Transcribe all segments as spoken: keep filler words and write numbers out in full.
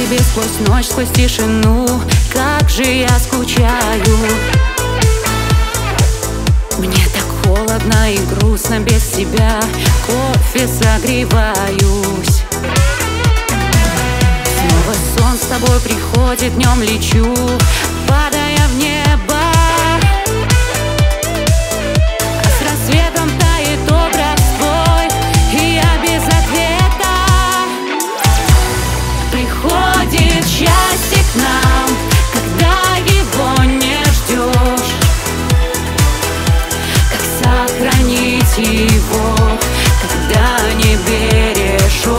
тебе сквозь ночь, сквозь тишину. Как же я скучаю. Мне так холодно и грустно без тебя. Кофе согреваюсь. Снова сон с тобой приходит, днем лечу, падая в небо. А с рассветом тает образ твой, и я без ответа. Приходит счастье к нам, когда его не ждешь. Как сохранить его, когда не бережешь?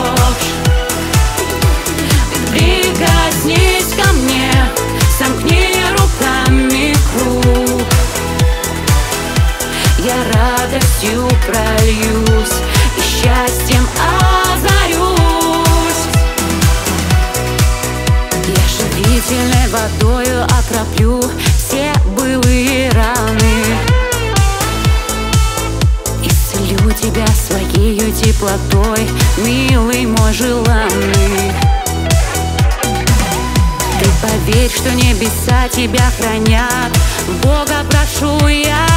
Прикоснись ко мне, сомкни руками круг. Я радостью прольюсь и счастьем озарюсь. Я живительной водою окроплю все былые раны. Исцелю тебя своею теплотой, милый мой желанный. Ты поверь, что небеса тебя хранят, Бога прошу я.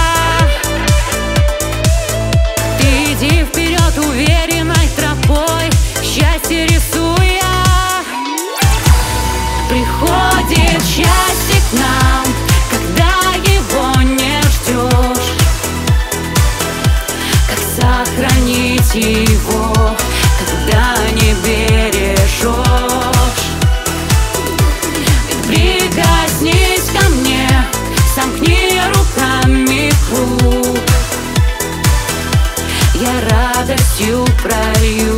Ты иди вперед уверенной тропой, счастье рисуя. Приходит счастье к нам, когда его не ждешь. Как сохранить его, когда не бережешь? Прикоснись ко мне, сомкни руками круг. Я радостью пролью